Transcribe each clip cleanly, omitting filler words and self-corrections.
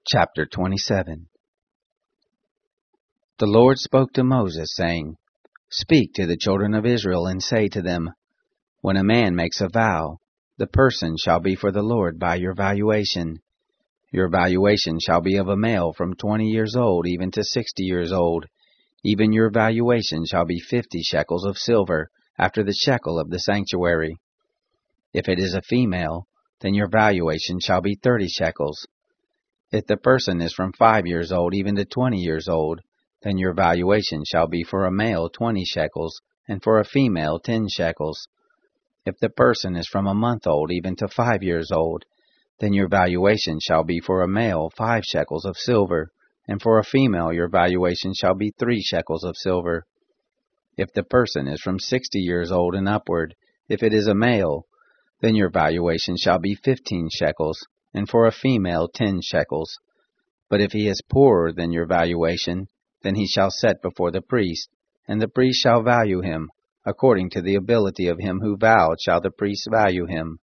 Chapter 27. The Lord spoke to Moses, saying, Speak to the children of Israel, and say to them, When a man makes a vow, the person shall be for the Lord by your valuation. Your valuation shall be of a male from 20 years old even to 60 years old. Even your valuation shall be 50 shekels of silver, after the shekel of the sanctuary. If it is a female, then your valuation shall be 30 shekels. If the person is from 5 years old even to 20 years old, then your valuation shall be for a male 20 shekels, and for a female 10 shekels. If the person is from a month old even to 5 years old, then your valuation shall be for a male 5 shekels of silver, and for a female your valuation shall be 3 shekels of silver. If the person is from 60 years old and upward, if it is a male, then your valuation shall be 15 shekels, and for a female 10 shekels. But if he is poorer than your valuation, then he shall set before the priest, and the priest shall value him. According to the ability of him who vowed shall the priest value him.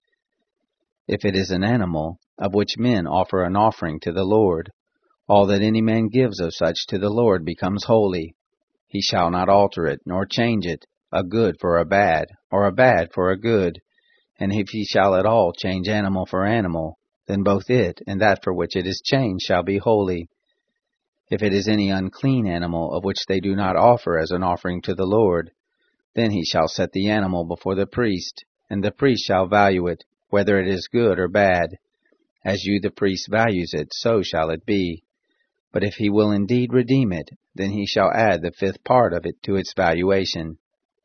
If it is an animal, of which men offer an offering to the Lord, all that any man gives of such to the Lord becomes holy. He shall not alter it, nor change it, a good for a bad, or a bad for a good. And if he shall at all change animal for animal, then both it and that for which it is changed shall be holy. If it is any unclean animal of which they do not offer as an offering to the Lord, then he shall set the animal before the priest, and the priest shall value it, whether it is good or bad. As you the priest values it, so shall it be. But if he will indeed redeem it, then he shall add the 5th part of it to its valuation.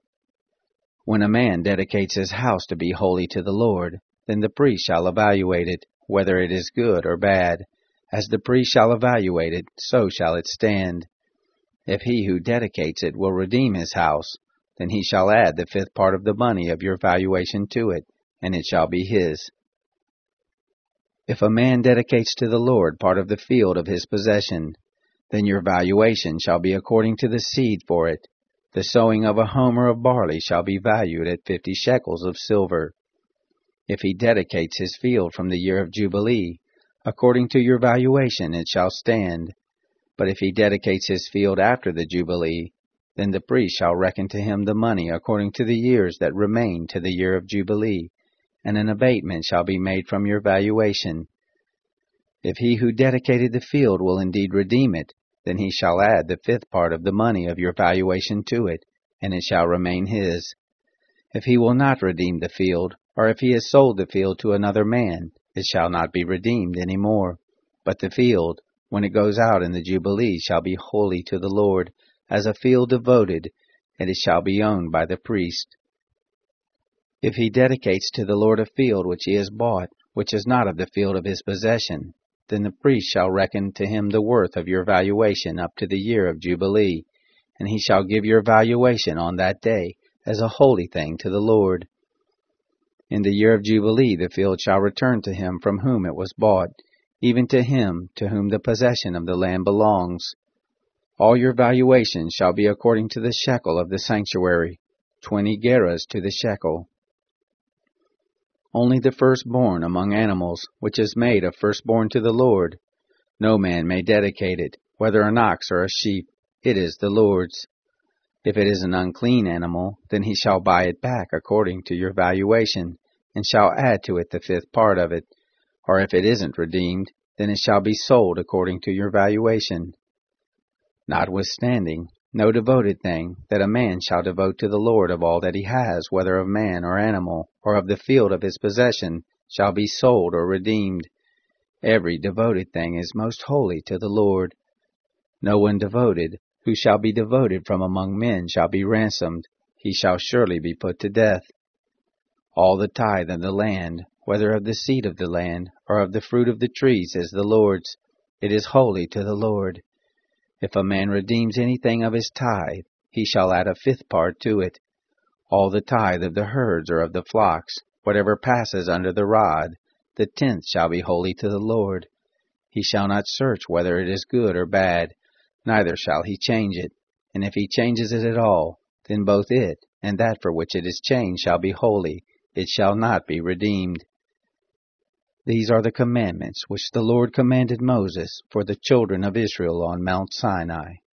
When a man dedicates his house to be holy to the Lord, then the priest shall evaluate it, whether it is good or bad. As the priest shall evaluate it, so shall it stand. If he who dedicates it will redeem his house, then he shall add the 5th part of the money of your valuation to it, and it shall be his. If a man dedicates to the Lord part of the field of his possession, then your valuation shall be according to the seed for it. The sowing of a homer of barley shall be valued at 50 shekels of silver. If he dedicates his field from the year of Jubilee, according to your valuation it shall stand. But if he dedicates his field after the Jubilee, then the priest shall reckon to him the money according to the years that remain to the year of Jubilee, and an abatement shall be made from your valuation. If he who dedicated the field will indeed redeem it, then he shall add the 5th part of the money of your valuation to it, and it shall remain his. If he will not redeem the field, or if he has sold the field to another man, it shall not be redeemed any more. But the field, when it goes out in the Jubilee, shall be holy to the Lord, as a field devoted, and it shall be owned by the priest. If he dedicates to the Lord a field which he has bought, which is not of the field of his possession, then the priest shall reckon to him the worth of your valuation up to the year of Jubilee, and he shall give your valuation on that day as a holy thing to the Lord. In the year of Jubilee the field shall return to him from whom it was bought, even to him to whom the possession of the land belongs. All your valuation shall be according to the shekel of the sanctuary, 20 gerahs to the shekel. Only the firstborn among animals, which is made a firstborn to the Lord. No man may dedicate it, whether an ox or a sheep. It is the Lord's. If it is an unclean animal, then he shall buy it back according to your valuation, and shall add to it the 5th part of it. Or if it isn't redeemed, then it shall be sold according to your valuation. Notwithstanding, no devoted thing that a man shall devote to the Lord of all that he has, whether of man or animal, or of the field of his possession, shall be sold or redeemed. Every devoted thing is most holy to the Lord. No one devoted, who shall be devoted from among men, shall be ransomed. He shall surely be put to death. All the tithe of the land, whether of the seed of the land, or of the fruit of the trees, is the Lord's. It is holy to the Lord. If a man redeems anything of his tithe, he shall add a 5th part to it. All the tithe of the herds or of the flocks, whatever passes under the rod, the 10th shall be holy to the Lord. He shall not search whether it is good or bad, neither shall he change it. And if he changes it at all, then both it and that for which it is changed shall be holy. It shall not be redeemed. These are the commandments which the Lord commanded Moses for the children of Israel on Mount Sinai.